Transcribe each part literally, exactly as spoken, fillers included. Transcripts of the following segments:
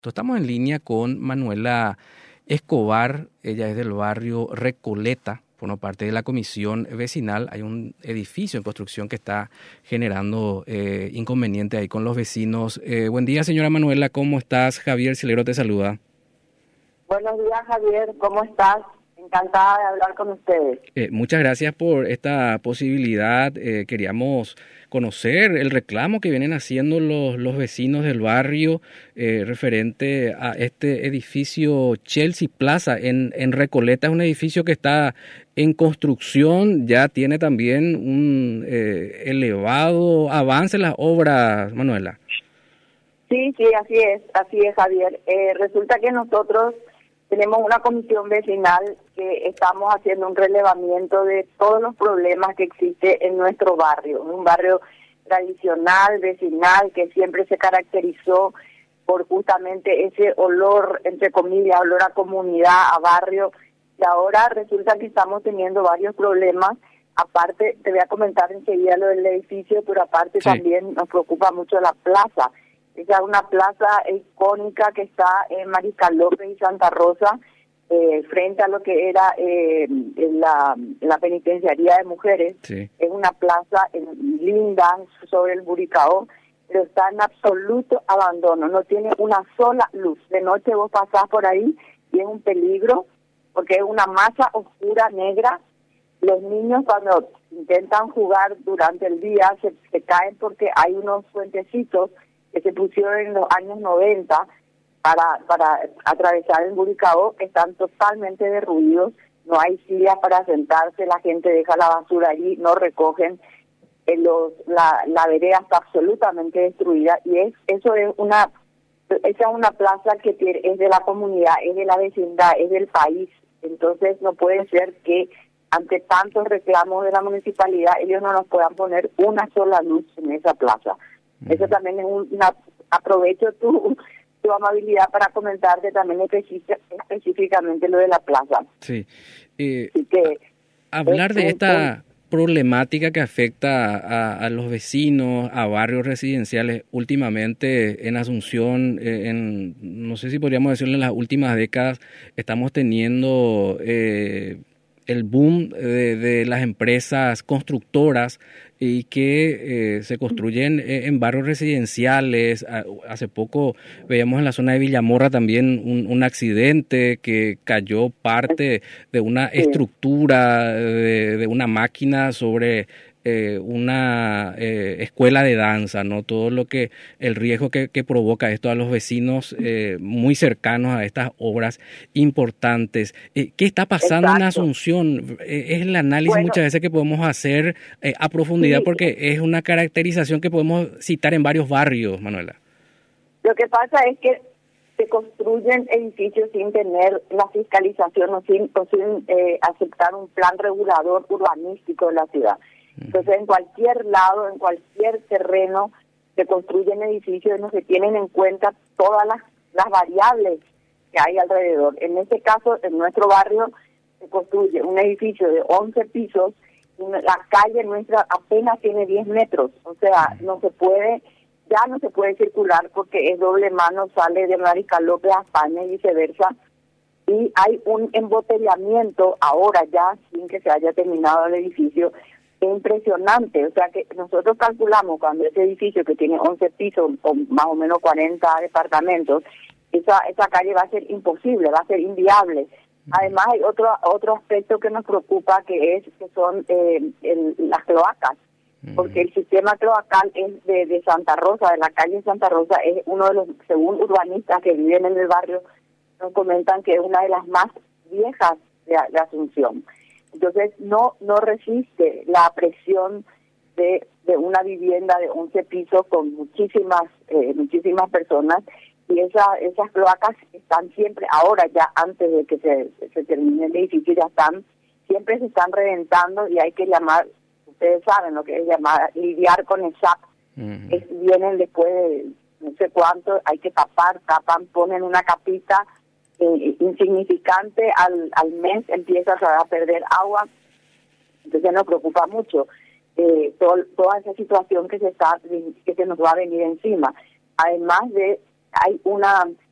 Estamos en línea con Manuela Escobar, ella es del barrio Recoleta, forma parte de la comisión vecinal. Hay un edificio en construcción que está generando eh, inconveniente ahí con los vecinos. Eh, buen día, señora Manuela, ¿cómo estás? Javier Silero te saluda. Buenos días, Javier, ¿cómo estás? Encantada de hablar con ustedes. Eh, muchas gracias por esta posibilidad. Eh, queríamos conocer el reclamo que vienen haciendo los, los vecinos del barrio eh, referente a este edificio Chelsea Plaza en, en Recoleta. Es un edificio que está en construcción, ya tiene también un eh, elevado avance en las obras, Manuela. Sí, sí, así es, así es, Javier. Eh, resulta que nosotros tenemos una comisión vecinal que estamos haciendo un relevamiento de todos los problemas que existe en nuestro barrio, un barrio tradicional, vecinal, que siempre se caracterizó por justamente ese olor, entre comillas, olor a comunidad, a barrio, y ahora resulta que estamos teniendo varios problemas. Aparte, te voy a comentar enseguida lo del edificio, pero aparte sí, también nos preocupa mucho la plaza. Es una plaza icónica que está en Mariscal López y Santa Rosa, eh, frente a lo que era eh, la, la penitenciaría de mujeres. Sí. Es una plaza eh, linda sobre el Buricao, pero está en absoluto abandono, no tiene una sola luz. De noche vos pasás por ahí y es un peligro, porque es una masa oscura, negra. Los niños cuando intentan jugar durante el día se, se caen porque hay unos puentecitos que se pusieron en los años noventa para para atravesar el Buricao, que están totalmente derruidos, no hay sillas para sentarse, la gente deja la basura allí, no recogen, eh, los la, la vereda está absolutamente destruida, y es eso es una esa es una plaza que tiene, es de la comunidad, es de la vecindad, es del país. Entonces no puede ser que ante tantos reclamos de la municipalidad ellos no nos puedan poner una sola luz en esa plaza. Eso también es una, aprovecho tu, tu amabilidad para comentarte también específic, específicamente lo de la plaza. Sí. Eh, Así que hablar de un, esta un, problemática que afecta a, a los vecinos, a barrios residenciales, últimamente en Asunción, eh, en no sé si podríamos decirlo, en las últimas décadas, estamos teniendo eh, el boom de, de las empresas constructoras y que eh, se construyen en barrios residenciales. Hace poco veíamos en la zona de Villamorra también un, un accidente que cayó parte de una estructura de, de una máquina sobre eh, una eh, escuela de danza, ¿no? Todo lo que, el riesgo que, que provoca esto a los vecinos eh, muy cercanos a estas obras importantes. Eh, ¿Qué está pasando Exacto. en Asunción? Eh, es el análisis bueno, muchas veces que podemos hacer eh, a profundidad, sí, porque es una caracterización que podemos citar en varios barrios, Manuela. Lo que pasa es que se construyen edificios sin tener la fiscalización o sin, o sin eh, aceptar un plan regulador urbanístico de la ciudad. Entonces, en cualquier lado, en cualquier terreno, se construyen edificios y no se tienen en cuenta todas las, las variables que hay alrededor. En este caso, en nuestro barrio, se construye un edificio de once pisos y la calle nuestra apenas tiene diez metros. O sea, no se puede, ya no se puede circular porque es doble mano, sale de Mariscal López a España y viceversa. Y hay un embotellamiento ahora ya, sin que se haya terminado el edificio, impresionante. O sea que nosotros calculamos cuando ese edificio que tiene once pisos o más o menos cuarenta departamentos, esa esa calle va a ser imposible, va a ser inviable. Además hay otro otro aspecto que nos preocupa, que es que son eh, el, las cloacas, porque el sistema cloacal es de, de Santa Rosa, de la calle Santa Rosa, es uno de los, según urbanistas que viven en el barrio, nos comentan que es una de las más viejas de, de Asunción. Entonces no no resiste la presión de, de una vivienda de once pisos con muchísimas eh, muchísimas personas, y esa, esas cloacas están siempre, ahora ya antes de que se, se termine el edificio, ya están, siempre se están reventando y hay que llamar, ustedes saben lo que es llamar, lidiar con esa, uh-huh. es, vienen después de no sé cuánto, hay que tapar, tapan, ponen una capita Eh, insignificante, al, al mes empieza a perder agua. Entonces nos preocupa mucho eh, todo, toda esa situación que se está que se nos va a venir encima. Además de hay una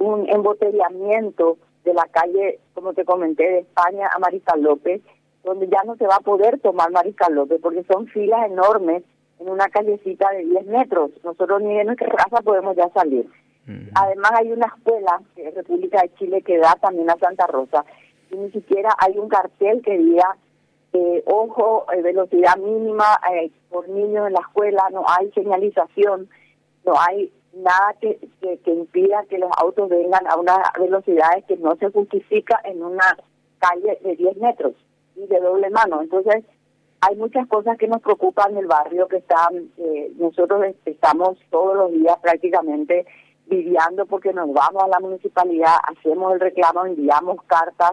un embotellamiento de la calle, como te comenté, de España a Mariscal López, donde ya no se va a poder tomar Mariscal López porque son filas enormes en una callecita de diez metros. Nosotros ni de nuestra casa podemos ya salir. Uh-huh. Además hay una escuela de República de Chile que da también a Santa Rosa y ni siquiera hay un cartel que diga eh, ojo, eh, velocidad mínima eh, por niños en la escuela, no hay señalización, no hay nada que, que, que impida que los autos vengan a unas velocidades que no se justifica en una calle de diez metros y de doble mano. Entonces, hay muchas cosas que nos preocupan en el barrio, que están, eh, nosotros estamos todos los días prácticamente viviendo porque nos vamos a la municipalidad, hacemos el reclamo, enviamos cartas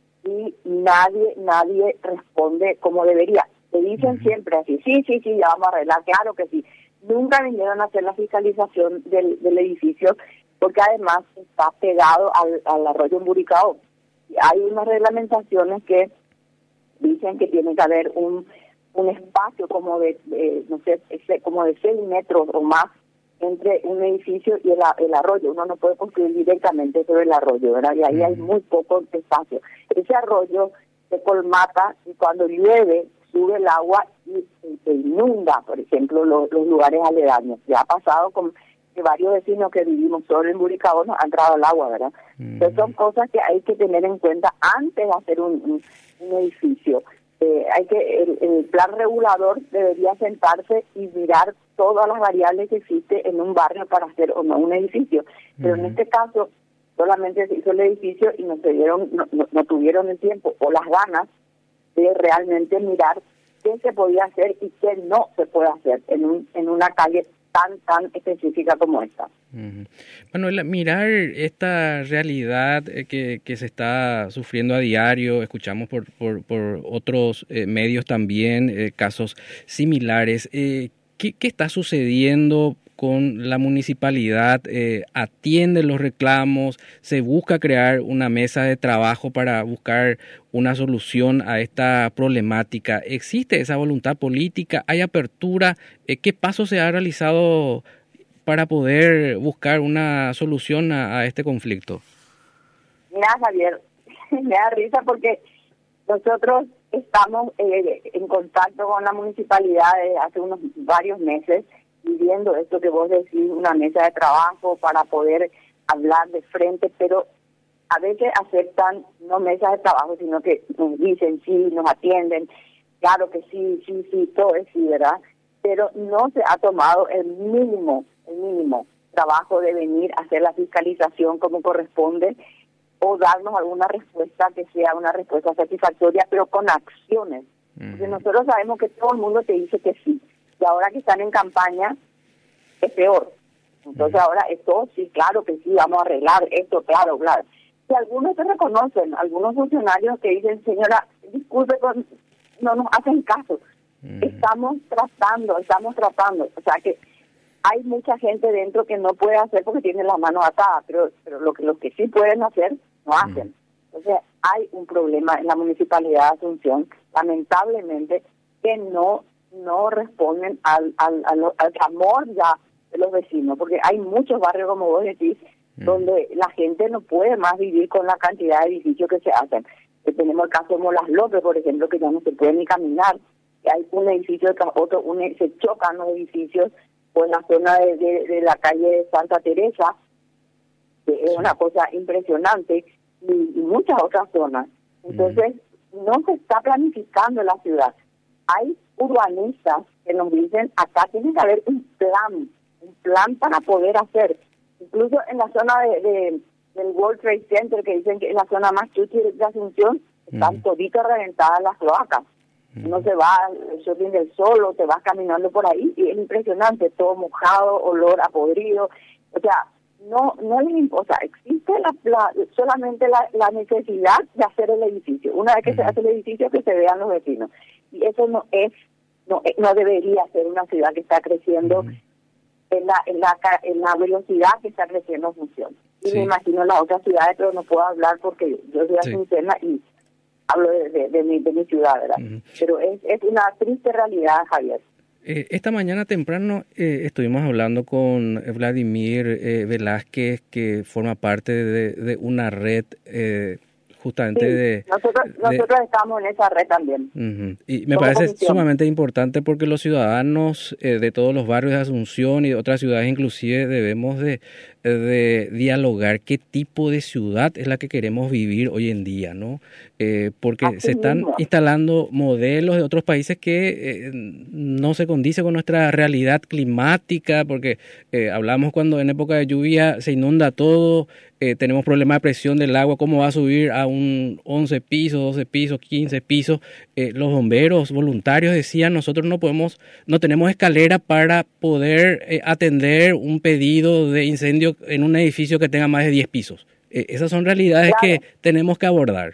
y nadie, nadie responde como debería. Te dicen uh-huh. siempre así, sí, sí, sí, ya vamos a arreglar, claro que sí. Nunca vinieron a hacer la fiscalización del, del edificio porque además está pegado al, al arroyo Emburicao. Hay unas reglamentaciones que dicen que tiene que haber un un espacio como de, de no sé, como de seis metros o más entre un edificio y el, el arroyo. Uno no puede construir directamente sobre el arroyo, ¿verdad? Y ahí uh-huh. hay muy poco espacio. Ese arroyo se colmata y cuando llueve sube el agua y se inunda, por ejemplo, los, los lugares aledaños. Ya ha pasado con que varios vecinos que vivimos solo en Buricao nos han entrado al agua, ¿verdad? Uh-huh. Entonces son cosas que hay que tener en cuenta antes de hacer un, un, un edificio. Eh, hay que el, el plan regulador debería sentarse y mirar todas las variables que existe en un barrio para hacer o no un edificio. Pero uh-huh. en este caso solamente se hizo el edificio y no se dieron, no, no, no tuvieron el tiempo o las ganas de realmente mirar qué se podía hacer y qué no se puede hacer en un en una calle tan tan específica como esta. Uh-huh. Manuela, mirar esta realidad eh, que, que se está sufriendo a diario, escuchamos por por, por otros eh, medios también eh, casos similares. Eh, ¿qué, ¿Qué está sucediendo con la municipalidad? Eh, ¿Atiende los reclamos? ¿Se busca crear una mesa de trabajo para buscar una solución a esta problemática? ¿Existe esa voluntad política? ¿Hay apertura? Eh, ¿Qué paso se ha realizado para poder buscar una solución a, a este conflicto? Mira, Javier, me da risa porque nosotros estamos eh, en contacto con la municipalidad desde hace unos varios meses, pidiendo esto que vos decís, una mesa de trabajo para poder hablar de frente, pero a veces aceptan no mesas de trabajo, sino que nos dicen sí, nos atienden, claro que sí, sí, sí, todo es sí, ¿verdad? Pero no se ha tomado el mínimo, el mínimo trabajo de venir a hacer la fiscalización como corresponde o darnos alguna respuesta que sea una respuesta satisfactoria, pero con acciones. Uh-huh. Porque nosotros sabemos que todo el mundo te dice que sí. Y ahora que están en campaña, es peor. Entonces uh-huh. ahora esto, sí, claro que sí, vamos a arreglar esto, claro, claro. Y algunos se reconocen, algunos funcionarios que dicen, señora, disculpe, no nos hacen caso. Uh-huh. Estamos tratando, estamos tratando. O sea que hay mucha gente dentro que no puede hacer porque tiene las manos atadas, pero, pero lo que los que sí pueden hacer, no hacen. Uh-huh. Entonces hay un problema en la Municipalidad de Asunción, lamentablemente, que no no responden al, al, al, al clamor ya de los vecinos, porque hay muchos barrios, como vos decís, mm. donde la gente no puede más vivir con la cantidad de edificios que se hacen. Eh, tenemos el caso de Molas López, por ejemplo, que ya no se puede ni caminar, que hay un edificio tras otro, un, se chocan los edificios, o en la zona de, de, de la calle de Santa Teresa, que es sí. una cosa impresionante, y, y muchas otras zonas. Entonces, mm. no se está planificando la ciudad. Hay urbanistas que nos dicen, acá tiene que haber un plan, un plan para poder hacer. Incluso en la zona de, de del World Trade Center, que dicen que es la zona más útil de Asunción, están uh-huh. toditas reventadas las cloacas. Uh-huh. Uno se va al shopping del Sol o te vas caminando por ahí y es impresionante, todo mojado, olor a podrido. O sea, no no les importa, existe la, la, solamente la, la necesidad de hacer el edificio. Una vez que uh-huh. se hace el edificio, que se vean los vecinos. Y eso no es, no no debería ser una ciudad que está creciendo uh-huh. en la en la en la velocidad que está creciendo Asunción. Y sí. me imagino las otras ciudades, pero no puedo hablar porque yo soy asunciona sí. y hablo de, de, de, mi, de mi ciudad, ¿verdad? Uh-huh. Pero es, es una triste realidad, Javier. Eh, esta mañana temprano eh, estuvimos hablando con Vladimir eh, Velázquez, que forma parte de, de una red eh, justamente sí, de... Nosotros, de, nosotros estamos en esa red también. Uh-huh. Y me Como parece comisión. sumamente importante porque los ciudadanos eh, de todos los barrios de Asunción y de otras ciudades inclusive debemos de, de dialogar qué tipo de ciudad es la que queremos vivir hoy en día, ¿no? Eh, porque Así se están mismo. instalando modelos de otros países que eh, no se condice con nuestra realidad climática, porque eh, hablamos cuando en época de lluvia se inunda todo, eh, tenemos problemas de presión del agua, cómo va a subir a un once pisos, doce pisos, quince pisos. Eh, los bomberos voluntarios decían, nosotros no podemos, no tenemos escalera para poder eh, atender un pedido de incendio en un edificio que tenga más de diez pisos. Eh, esas son realidades Claro. que tenemos que abordar.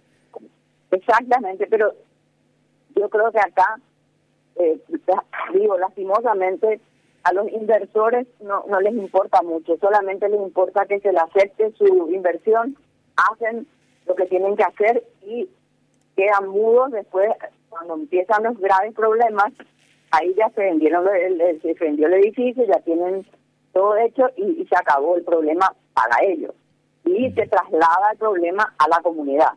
Exactamente, pero yo creo que acá, eh, digo, lastimosamente, a los inversores no, no les importa mucho, solamente les importa que se le acepte su inversión, hacen lo que tienen que hacer y quedan mudos después, cuando empiezan los graves problemas, ahí ya se vendieron el, el, se vendió el edificio, ya tienen todo hecho y, y se acabó el problema para ellos. Y se traslada el problema a la comunidad.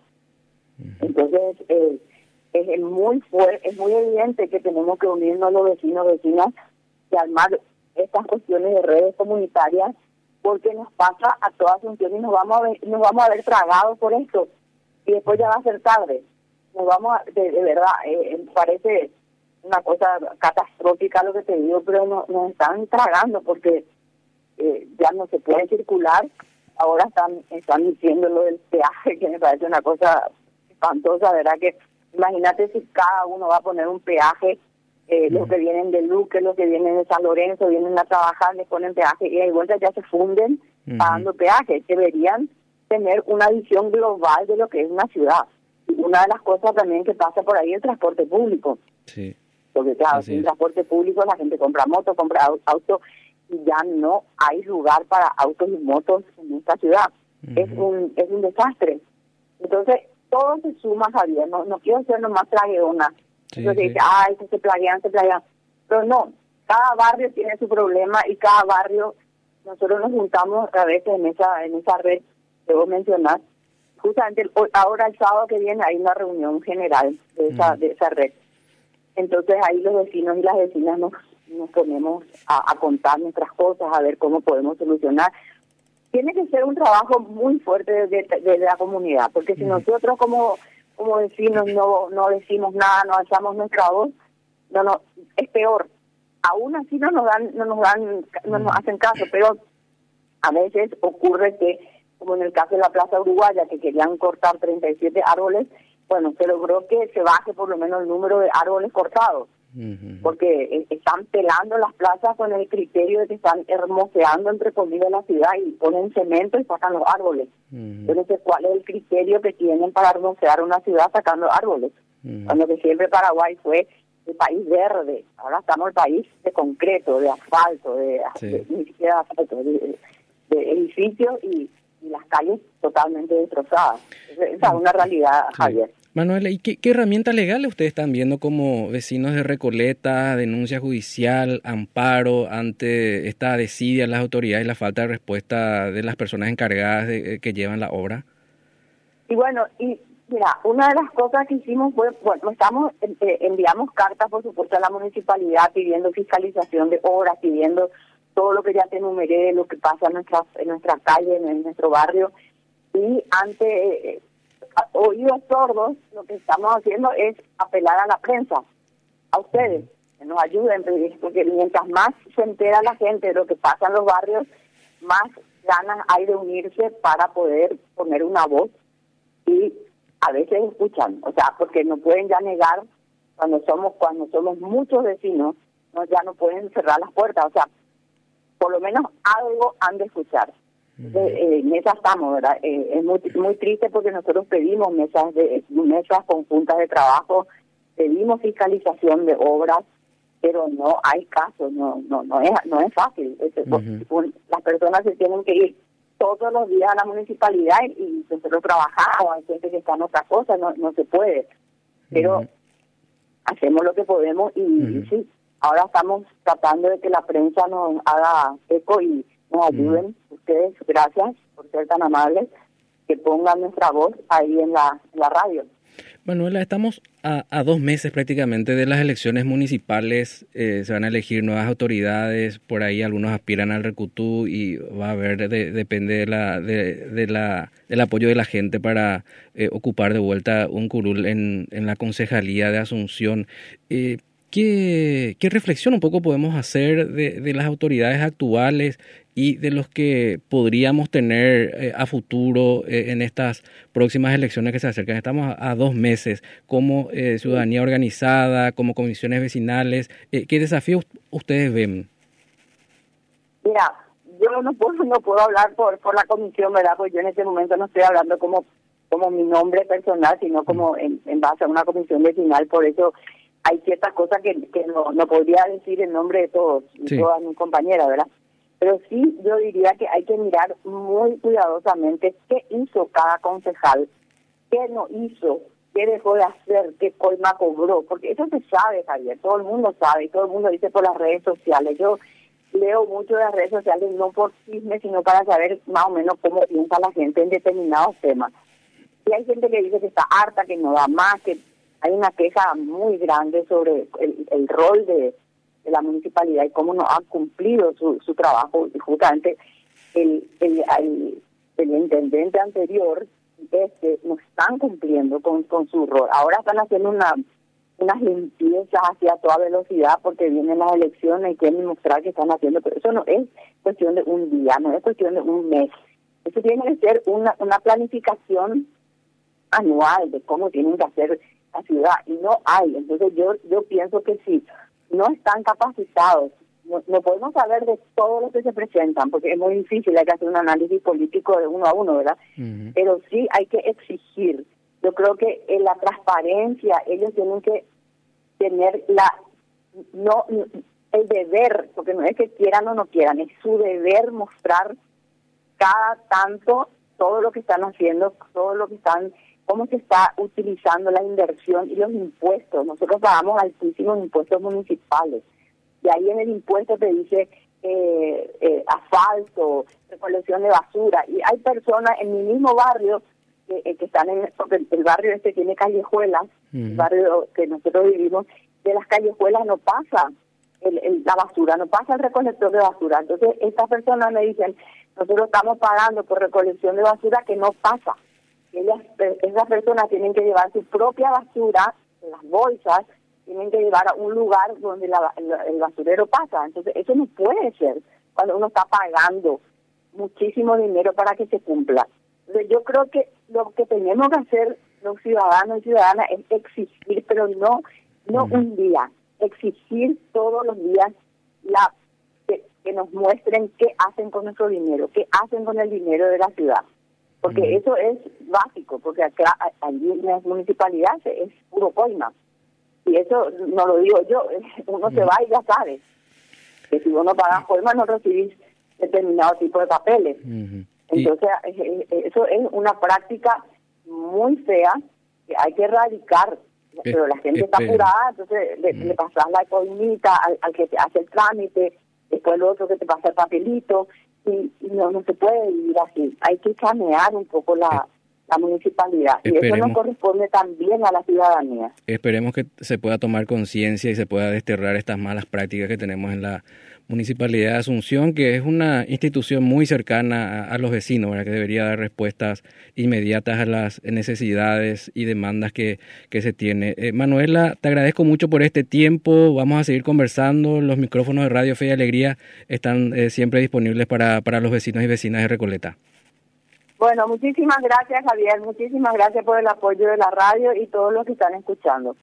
Entonces, eh, es muy fuerte, es muy evidente que tenemos que unirnos los vecinos, vecinas, y armar estas cuestiones de redes comunitarias, porque nos pasa a todas funciones y nos vamos a ver, nos vamos a ver tragados por esto, y después ya va a ser tarde. Nos vamos a, de, de verdad, eh, parece una cosa catastrófica lo que te digo, pero no, nos están tragando porque eh, ya no se puede circular. Ahora están están diciendo lo del peaje, que me parece una cosa espantosa, ¿verdad? Que imagínate si cada uno va a poner un peaje, eh, los que vienen de Luque, los que vienen de San Lorenzo, vienen a trabajar, les ponen peaje y de vuelta ya se funden uh-huh. pagando peaje. Deberían tener una visión global de lo que es una ciudad. Y una de las cosas también que pasa por ahí es el transporte público. Sí. Porque claro, sin transporte público la gente compra moto, compra auto y ya no hay lugar para autos y motos en esta ciudad. Uh-huh. Es un es un desastre. Entonces, todo se suma, Javier, no, no quiero ser nomás plagueona. Sí, Entonces sí. dice, ay, que se plaguean, se plaguean. Pero no, cada barrio tiene su problema y cada barrio, nosotros nos juntamos a veces en esa en esa red, debo mencionar, justamente el, ahora el sábado que viene hay una reunión general de esa, uh-huh. de esa red. Entonces ahí los vecinos y las vecinas nos, nos ponemos a, a contar nuestras cosas, a ver cómo podemos solucionar. Tiene que ser un trabajo muy fuerte de, de, de la comunidad, porque si uh-huh. nosotros como como vecinos no no decimos nada, no alzamos nuestra voz, no no es peor. Aún así no nos dan no nos dan no nos hacen caso, pero a veces ocurre que, como en el caso de la Plaza Uruguaya, que querían cortar treinta y siete árboles, bueno, se logró que se baje por lo menos el número de árboles cortados. Uh-huh. Porque están pelando las plazas con el criterio de que están hermoseando, entre comillas, la ciudad y ponen cemento y sacan los árboles. Uh-huh. Yo no sé cuál es el criterio que tienen para hermosear una ciudad sacando árboles. Uh-huh. Cuando que siempre Paraguay fue el país verde, ahora estamos el país de concreto, de asfalto, de, sí. de ni siquiera asfalto, de, de edificios y, y las calles totalmente destrozadas. Esa es una realidad, sí. Javier. Manuela, ¿y qué, qué herramientas legales ustedes están viendo como vecinos de Recoleta, denuncia judicial, amparo ante esta desidia de las autoridades y la falta de respuesta de las personas encargadas de, que llevan la obra? Y bueno, y mira, una de las cosas que hicimos fue, bueno, estamos eh, enviamos cartas, por supuesto, a la municipalidad pidiendo fiscalización de obras, pidiendo todo lo que ya te enumeré, lo que pasa en nuestra, en nuestra calle, en, en nuestro barrio, y ante... Eh, oídos sordos, lo que estamos haciendo es apelar a la prensa, a ustedes, que nos ayuden, porque mientras más se entera la gente de lo que pasa en los barrios, más ganas hay de unirse para poder poner una voz y a veces escuchan, o sea, porque no pueden ya negar cuando somos cuando somos muchos vecinos, no ya no pueden cerrar las puertas, o sea, por lo menos algo han de escuchar. Entonces, eh, en esas estamos, ¿verdad? Eh, es muy muy triste porque nosotros pedimos mesas de mesas conjuntas de trabajo, pedimos fiscalización de obras, pero no hay caso, no no no es no es fácil. Es, uh-huh. un, las personas se tienen que ir todos los días a la municipalidad y, y nosotros trabajamos, hay gente que está en otra cosa, no no se puede, pero uh-huh. hacemos lo que podemos y, uh-huh. y sí. ahora estamos tratando de que la prensa nos haga eco y nos ayuden. Mm. Ustedes, gracias por ser tan amables, que pongan nuestra voz ahí en la, en la radio. Manuela, estamos a, a dos meses prácticamente de las elecciones municipales. Eh, se van a elegir nuevas autoridades, por ahí algunos aspiran al Recutú y va a haber, de, depende de la, de, de la, del apoyo de la gente para eh, ocupar de vuelta un curul en, en la Concejalía de Asunción. Eh, ¿qué, ¿Qué reflexión un poco podemos hacer de, de las autoridades actuales y de los que podríamos tener eh, a futuro eh, en estas próximas elecciones que se acercan? Estamos a, a dos meses como eh, ciudadanía organizada, como comisiones vecinales. Eh, ¿Qué desafíos ustedes ven? Mira, yo no puedo no puedo hablar por por la comisión, ¿verdad? Porque yo en este momento no estoy hablando como como mi nombre personal, sino como en, en base a una comisión vecinal. Por eso hay ciertas cosas que, que no, no podría decir en nombre de todos, sí. todas mis compañeras, ¿verdad? Pero sí, yo diría que hay que mirar muy cuidadosamente qué hizo cada concejal, qué no hizo, qué dejó de hacer, qué coima cobró, porque eso se sabe, Javier, todo el mundo sabe, y todo el mundo dice por las redes sociales. Yo leo mucho de las redes sociales, no por chisme, sino para saber más o menos cómo piensa la gente en determinados temas. Y hay gente que dice que está harta, que no da más, que hay una queja muy grande sobre el, el rol de... de la municipalidad y cómo no ha cumplido su, su trabajo. Y justamente el, el, el, el intendente anterior este no están cumpliendo con, con su rol. Ahora están haciendo una unas limpiezas hacia toda velocidad porque vienen las elecciones y quieren mostrar que están haciendo, pero eso no es cuestión de un día, no es cuestión de un mes. Eso tiene que ser una, una planificación anual de cómo tienen que hacer la ciudad y no hay. Entonces yo yo pienso que sí, no están capacitados, no, no podemos saber de todo lo que se presentan, porque es muy difícil, hay que hacer un análisis político de uno a uno, ¿verdad? Uh-huh. Pero sí hay que exigir. Yo creo que en la transparencia ellos tienen que tener la no el deber, porque no es que quieran o no quieran, es su deber mostrar cada tanto todo lo que están haciendo, todo lo que están, cómo se está utilizando la inversión y los impuestos. Nosotros pagamos altísimos impuestos municipales. Y ahí en el impuesto te dice eh, eh, asfalto, recolección de basura. Y hay personas en mi mismo barrio que, eh, que están en... Porque el barrio este tiene callejuelas, uh-huh. el barrio que nosotros vivimos, de las callejuelas no pasa el, el, la basura, no pasa el recolector de basura. Entonces estas personas me dicen, nosotros estamos pagando por recolección de basura que no pasa. Ellas, esas personas tienen que llevar su propia basura, las bolsas, tienen que llevar a un lugar donde la, el, el basurero pasa. Entonces, eso no puede ser cuando uno está pagando muchísimo dinero para que se cumpla. Entonces, yo creo que lo que tenemos que hacer los ciudadanos y ciudadanas es exigir, pero no no uh-huh. un día, exigir todos los días la que, que nos muestren qué hacen con nuestro dinero, qué hacen con el dinero de la ciudad. Porque uh-huh. eso es básico, porque acá allí en las municipalidades es puro coima. Y eso no lo digo yo, uno uh-huh. se va y ya sabe que si uno paga coima no recibís determinado tipo de papeles. Uh-huh. Entonces, y... eso es una práctica muy fea que hay que erradicar. Pero la gente está apurada, entonces le, uh-huh. le pasas la coimita al, al que te hace el trámite, después el otro que te pasa el papelito. Y, y no, no se puede vivir así. Hay que camear un poco la, la municipalidad. Y Esperemos. Eso nos corresponde también a la ciudadanía. Esperemos que se pueda tomar conciencia y se pueda desterrar estas malas prácticas que tenemos en la Municipalidad de Asunción, que es una institución muy cercana a, a los vecinos, ¿verdad? Que debería dar respuestas inmediatas a las necesidades y demandas que, que se tiene. Eh, Manuela, te agradezco mucho por este tiempo. Vamos a seguir conversando. Los micrófonos de Radio Fe y Alegría están eh, siempre disponibles para, para los vecinos y vecinas de Recoleta. Bueno, muchísimas gracias, Javier. Muchísimas gracias por el apoyo de la radio y todos los que están escuchando.